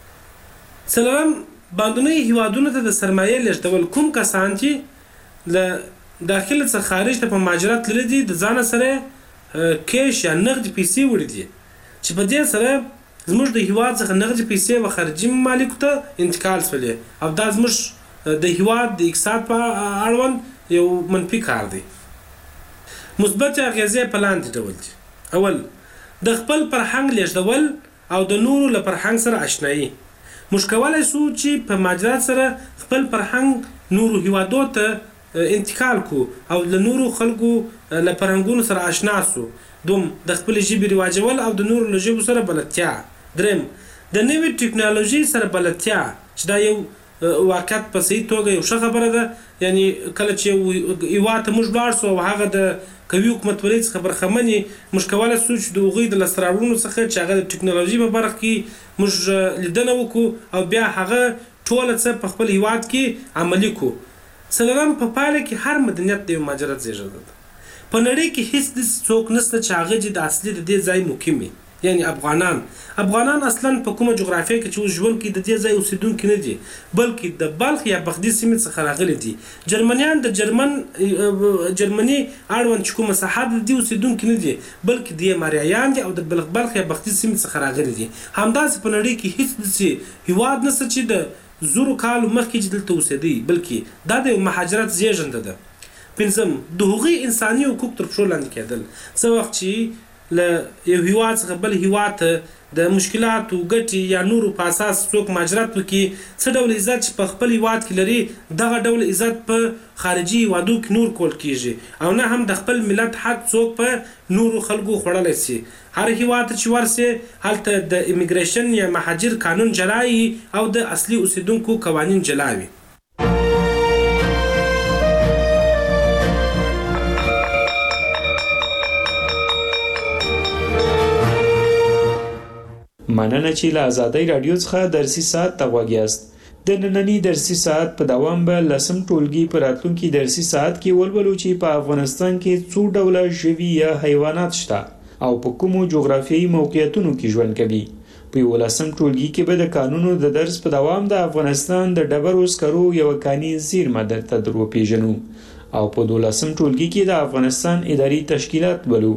څلورم باندنۍ هیوادونو ته د سرمایې لېږدول. کوم کسان چې له داخل څخه خارج ته په مهاجرت لري دي د ځانه سره کیش یا نغدي پیسې وړي دي چې په دې سره زموږ د هیواد څخه نغدي پیسې و خارجي ممالکو ته انتقال شولې او دا زموږ د هیواد د اقتصاد په اړوند یو منفي کار دی. مثبت اغیزې په لاندې ډول دي. اول د خپل فرهنګ لېږدول او د نورو له فرهنګ سره اشنایي. موږ کولی سو چې په مهاجرت سره خپل فرهنګ نورو هیوادو ته انتقال کو او له نورو خلکو له فرهنګونو سره اشنا سو. دوم د خپل ژبې رواجول او د نورو له ژبو سره بلدتیا. دریم د نوې ټکنالوژي سره بلدتیا چې دا یو واقعیت په صحیح توګه یو ښه خبره ده. یعنی کله چې هیواد ته موږ لاړ سو او هغه د قوي حکومتولۍ څخه برخمن یې، موږ کولی سو چې د هغوی د لاسته راوړنو څخه چې هغه د ټکنالوژي په برخه کې موږ لیدنه وکړو او بیا هغه ټوله څه په خپل هیواد کې عملي کړو. څلورم په پایله کې هر مدنیت د یو مهاجرت زېږنده ده. په نړۍ کې هیڅ داسې څوک نشته چې هغه چې د اصلي د دې ځای مقیم وي، یعنی افغانان. افغانان اصلا په کومه جغرافیه کې چې اوس ژوند کوي د دې ځای اوسیدونکي نه دي، بلکې د بلخ یا بختي سیمې څخه راغلي دي. جرمنیان د جرمن جرمني اړوند چې کومه ساحه د دې اوسیدونکي نه دي، بلکې د ماریایان دي او د بلخ بلخ یا بختي سیمې څخه راغلي دي. همداسې په نړۍ کې هیڅ داسې هیواد نشته چې د زرو کالو مخکې چې دلته اوسېدی، بلکې دا د مهاجرت زېږنده ده. پنځم د هغوی انساني حقوق تر پښو لاندې کېدل. څه وخت چې له یو هیواد څخه بل هیواد ته د مشکلاتو ګټې یا نورو په اساس څوک مهاجرت وکړي، څه ډول عزت چې په خپل هیواد کې لري دغه ډول عزت په خارجي هیوادو کې نور کول کیږي، او نه هم د خپل ملت حق څوک په نورو خلکو خوړلی سي. هر هیواد ته چې ورسې هلته د امیګریشن یا مهاجر قانون جلا او د اصلي اوسیدونکو قوانین جلا وي. مننه چې له آزادۍ رادیو څخه درسي ساعت ته غوږ یاست. د نننی درسي ساعت په دوام به لسم ټولګي په راتلونکي درسي ساعت کې ولولو چې په افغانستان کې څو ډوله ژوي یا حیوانات شته او په کومو جغرافیایي موقعیتونو کې ژوند کوي. په یولسم ټولګي کې به د قانونو د درس په دوام د افغانستان د ډبرو سکرو یو کاني زیرمه درته در وپېژنو او په دولسم ټولګي کې د افغانستان اداري تشکیلات ولو.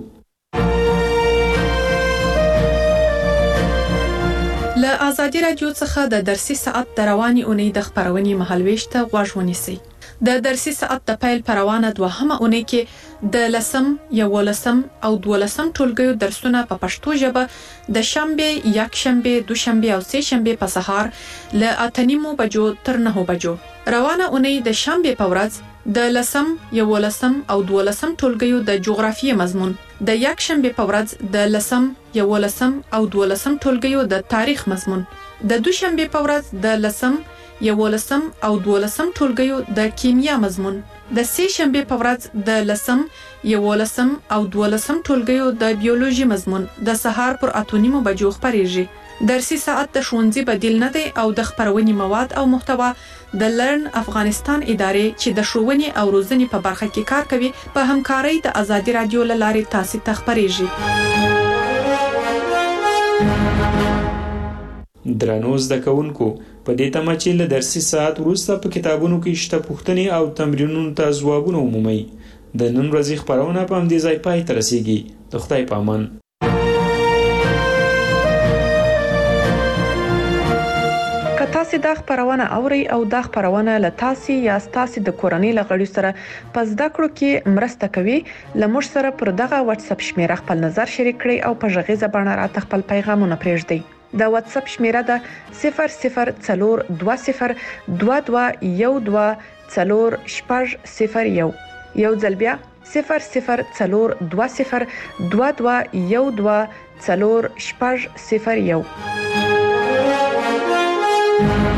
له آزادي رادیو څخه د درسي ساعت د رواني اونۍ د خبرونې مهالويش ته غوږ ونیسئ. د درسي ساعت د پیل پروانه دوهمه اونۍ کې د لسم، یولسم او دولسم ټولګیو درسونه په پښتو ژبه د شنبه، یک شنبه، دوشنبه او سه شنبه په سهار له اته نیمو بجو تر نهو بجو. روانه اونۍ د شنبه په ورځ د لسم، یولسم او دولسم ټولګیو د جغرافیې مضمون، د یک شنبه په ورځ د لسم، یولسم او دولسم ټولګیو د تاریخ مضمون، د دوشنبه په ورځ د لسم، یولسم او دولسم ټولګیو د کیمیا مضمون، د سه شنبه په ورځ د لسم، یولسم او دولسم ټولګیو د بیولوژي مضمون د سهار پر اته نیمو بجو خبرېږي. درسي ساعت د ښوونځي بدیل نه دی او د خبرونې مواد او محتوا د لرن افغانستان ادارې چې د ښوونې او روزنې په برخه کې کار کوي په همکارۍ د آزادي رادیو له لارې تاسو ته خبرېږي. درنو زده کوونکو، په دې تمه چې له درسي ساعت وروسته په کتابونو کې شته پوښتنې او تمرینونو ته ځوابونه ومومئ. د نن ورځې خبرونه په همدې ځای پای ته رسیږي. د خدای په امان. که تاسو دا خبرونه اورئ او دا خبرونه له تاسو یا تاسو د کورنۍ لغړي سره په زده کړو کې مرسته کوي، لمر سره پر دغه واتس اپ شمیره خپل نظر شریک کړئ او په ژغیزه باندې راته خپل پیغامونه پرېږدئ. د واتس اپ شمیره ده صفر صفر څلور دوه صفر دوه دوه یو دوه څلور شپږ صفر یو. یو ځل بیا صفر صفر څلور دوه صفر دوه دوه یو دوه څلور شپږ صفر یو.